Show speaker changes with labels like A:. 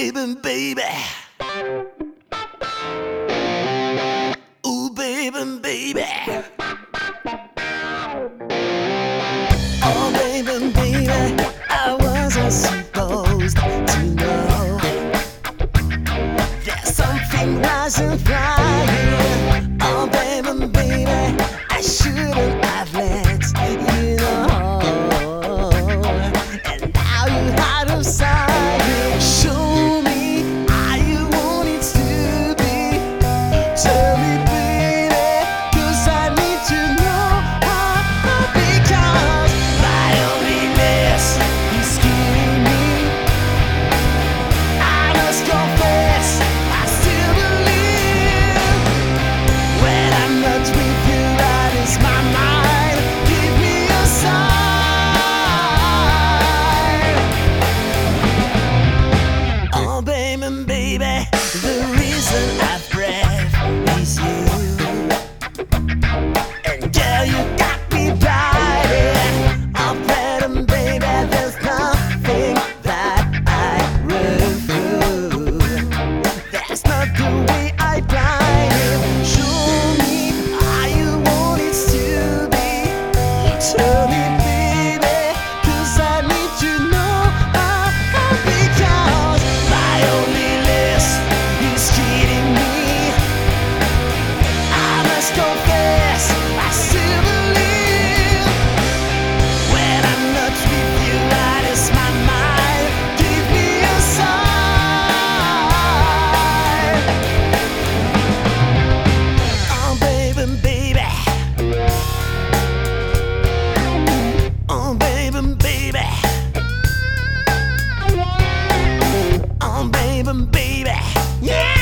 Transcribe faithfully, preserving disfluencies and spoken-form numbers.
A: baby, baby. Ooh, baby, baby. Oh, baby, baby, I wasn't supposed to know there's something wasn't right here. Oh, baby, baby, I shouldn't have let you know. And now you hide inside me. Show me how you want it to be. Tell me, baby, 'cause I need to know. Because my loneliness is killing me. I must confess, I still believe when I'm not with you, that is my mind. Give me a sign. Oh, baby, baby, the reason I breathe is you. And girl, you got me biting. Oh, baby, baby, there's nothing that I would do. That's not the way I blind you. Show me how you want it to be. Tell me, baby, 'cause I need to know. Because my loneliness is cheating me. I must confess, I still believe when I'm not with you, that is my mind. Give me a sign. Oh, baby, baby. Oh, baby, baby. Oh, baby, baby. Yeah.